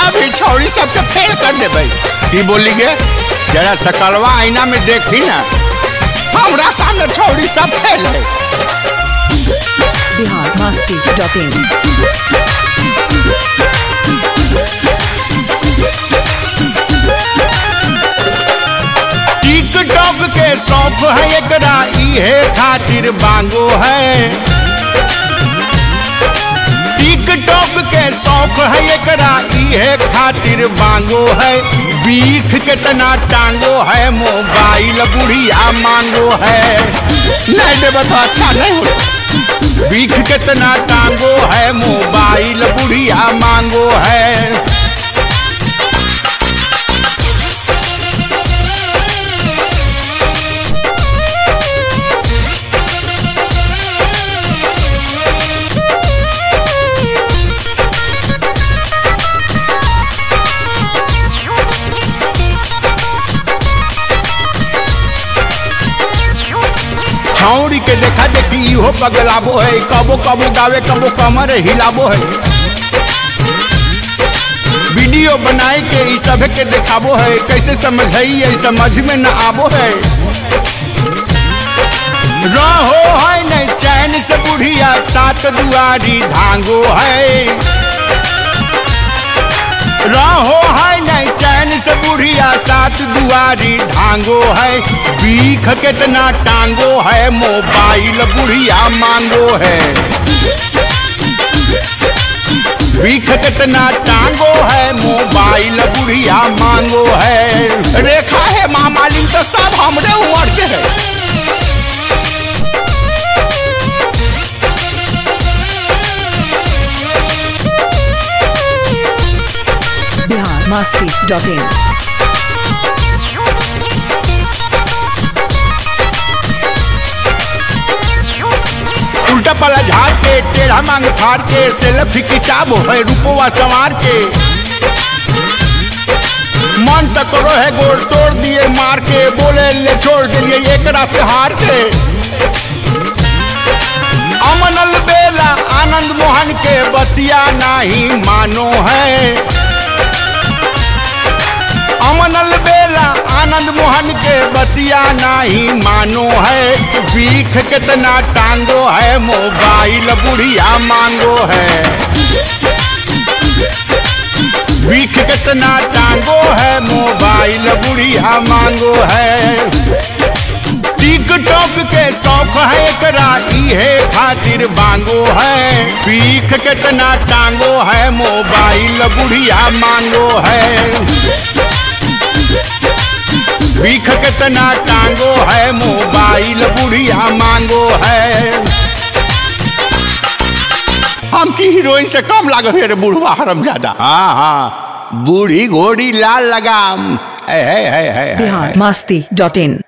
भी छौड़ी सबके फेल कर दे भाई। की बोली गे जरा सकलवा आईना में देखी ना, हमरा सामने छौड़ी सब फेल है। biharmasti.in टिकटॉक के शौक है एकरा इहे खातिर बांगो है। टिकटॉक के शौक है एकरा इहे खातिर बांगो है। बीख कितना टांगो है मोबाइल बुढ़िया मांगो है। नहीं देव तो अच्छा नहीं हो। बीख कितना टांगो है मोबाइल बुढ़िया मांगो है। छौड़ी के देखा देखी इहो पगलाबो है। कबो कबो गावे कबो कमर हिलाबो है। वीडियो बनाए के ई सब के दिखाबो है। कैसे समझाइए समझ में न आबो है। रहो है नहीं चैन से बुढ़िया सात दुआरी धांगो है। रहो है नहीं चैन से बुढ़िया सात दुआरी धांगो है। बीख कितना टांगो है मोबाइल बुढ़िया मांगो है। बीख कितना टांगो है मोबाइल बुढ़िया मांगो है। रेखा है मामालिन तो सब हमरे उम्र के है। biharmasti.in उल्टा पला झाड़ के टेढ़ा मांग फाड़ के सेल्फी खिंचाबो है रूपवा संवार के। मन तक करो है गोल तोड़ दिए मार के। बोले ले छोड़ दिए एक रात हार के। अमनल बेला आनंद मोहन के बतिया नहीं मानो है। अमनल बेला आनंद मोहन के बतिया नहीं मानो है। बीख कितना टांगो है मोबाइल बुढ़िया मांगो है। बीख कितना टांगो है मोबाइल बुढ़िया मांगो है। टिकटॉक के शौक है एकरा इहे खातिर बांगो है। बीख कितना टांगो है मोबाइल बुढ़िया मांगो है। बीख कितना टांगो है मोबाइल बुढ़िया मांगो है। हम की हीरोइन से कम लागो है रे बुढ़वा हरामजादा। हाँ हाँ बूढ़ी घोड़ी लाल लगाम है। biharmasti.in